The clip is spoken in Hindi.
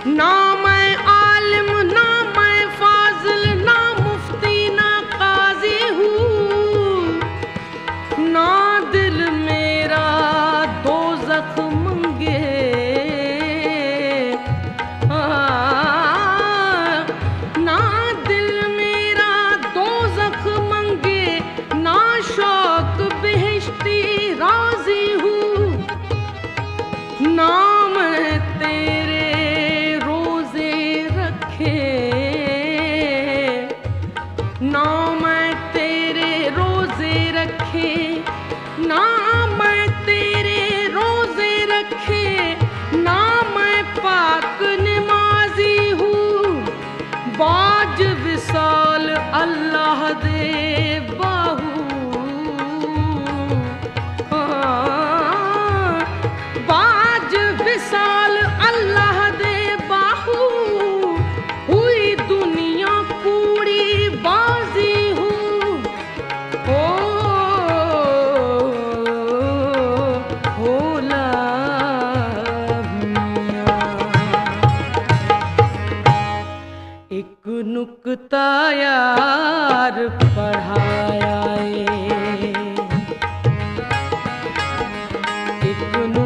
ना मैं आलिम ना मैं फाजिल, ना मुफ्ती ना काजी हूँ, ना दिल मेरा दोज़ख मंगे, ना दिल मेरा दोज़ख मंगे, ना शौक बेहिश्ती राज़ी हूँ, ना मैं तेरे रोज़े रखे, ना मैं तेरे रोज़े रखे, ना मैं तेरे रोज़े रखे, ना मैं पाक नमाज़ी हूँ, बाज विसाल अल्लाह दे बाहू, बाज विसाल अल्लाह दे बाहू, हुई दुनिया पूरी बाजी हूँ, होला एक नुक्ता यार पढ़ाया एक